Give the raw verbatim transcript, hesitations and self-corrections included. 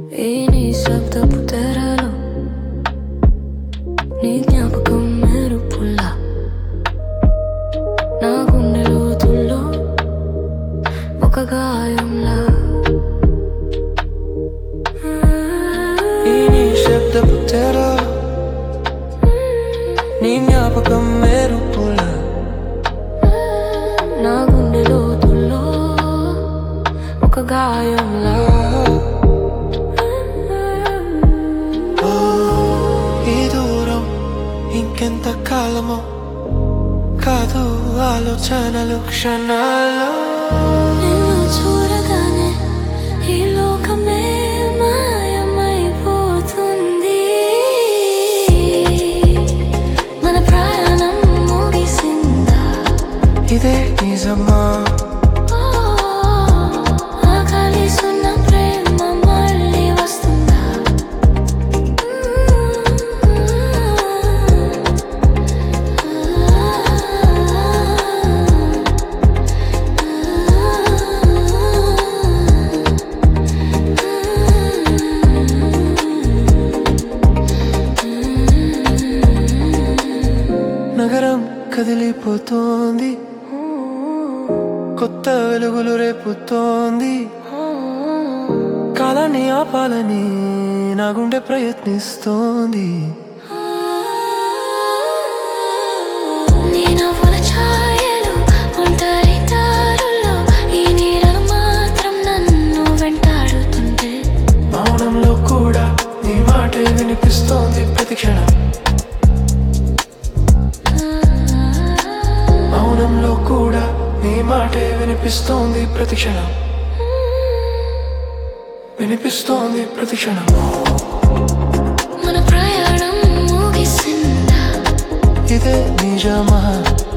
ఈ నిశ్శబ్దపు తెరలో నీ జ్ఞాపకం మెరుపులా నా గుండె లోతుల్లో ఒక గాయంలా. ఈ నిశ్శబ్దపు తెరలో నీ జ్ఞాపకం మెరుపులా నా గుండె లోతుల్లో ఒక గాయంలా. ఈ దూరం ఇంకెంత కాలమో కాదు ఆలోచనలు క్షణాలు. నిన్ను చూడగానే ఈ లోకమే మాయమైపోతుంది. మన ప్రయాణం ముగిసిందా? ఇదే నిజమా? ఆకలిసున్న ప్రేమ మళ్ళీ వస్తుందా? నగరం కదిలిపోతోంది, కొత్త వెలుగులు రేపుతోంది. కాలాన్ని ఆపాలని నా గుండె ప్రయత్నిస్తోంది. నీ నవ్వుల ఛాయలు ఒంటరి దారుల్లో ఈ నీడలు మాత్రం నన్ను వెంటాడుతుంటే మౌనంలో కూడా నీ మాటే వినిపిస్తోంది ప్రతి క్షణం. మౌనంలో కూడా నీ మాటే వినిపిస్తోంది ప్రతి క్షణం, వినిపిస్తోంది ప్రతి క్షణం. మన ప్రయాణం ముగిసిందా? ఇదే నిజమా?